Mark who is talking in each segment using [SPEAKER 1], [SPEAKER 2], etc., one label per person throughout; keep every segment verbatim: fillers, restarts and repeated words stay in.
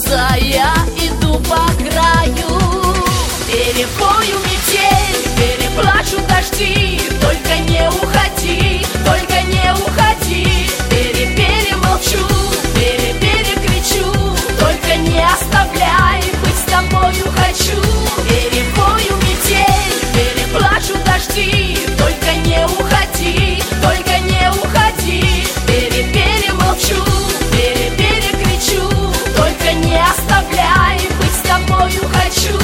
[SPEAKER 1] глаза, я иду по краю. Перепою метель, переплачу дожди, только не уходи, только не уходи. Пере-перемолчу, пере-перекричу, только не оставляй, быть с тобою хочу. Перепою метель, переплачу дожди, только не уходи, только не уходи. Пере-перемолчу, пере-перекричу, только не оставляй, быть с тобою хочу.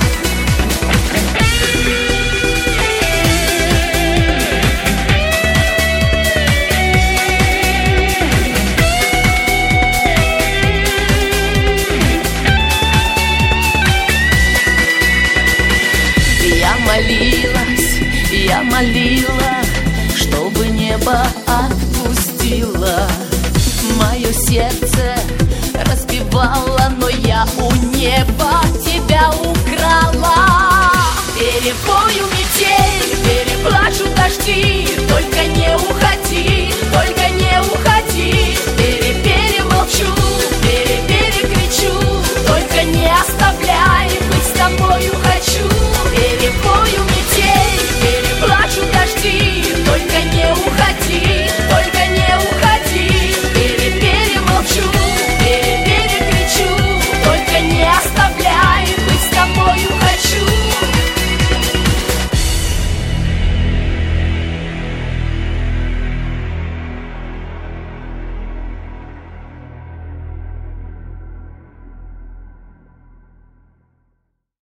[SPEAKER 1] Я молилась, я молила, чтобы небо отпустило. Мое сердце разбивало, но я у неба тебя украла. Перепою метель, переплачу дожди,